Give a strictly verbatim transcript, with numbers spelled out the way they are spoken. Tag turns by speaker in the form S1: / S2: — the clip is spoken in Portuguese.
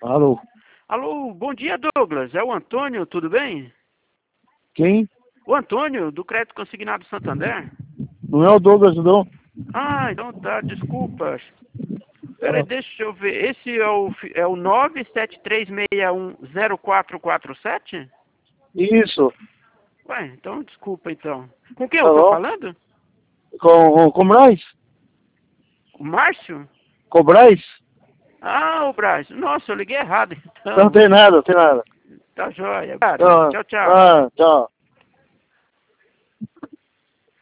S1: Alô?
S2: Alô, bom dia, Douglas. É o Antônio, tudo bem?
S1: Quem?
S2: O Antônio, do Crédito Consignado Santander.
S1: Não é o Douglas, não?
S2: Ah, então tá, desculpa. Peraí,
S1: Ah,
S2: deixa eu ver. Esse é o, fi- é o nove sete três seis um zero quatro quatro sete?
S1: isso.
S2: Ué, então desculpa então. Com quem eu tô
S1: Alô?
S2: falando?
S1: Com, com, com Braz?
S2: O Márcio?
S1: Com Braz?
S2: Ah, o Braz. Nossa, eu liguei errado
S1: Não
S2: então.
S1: tem nada, não tem nada.
S2: Tá joia. Cara,
S1: Ah,
S2: tchau, tchau.
S1: ah, tchau.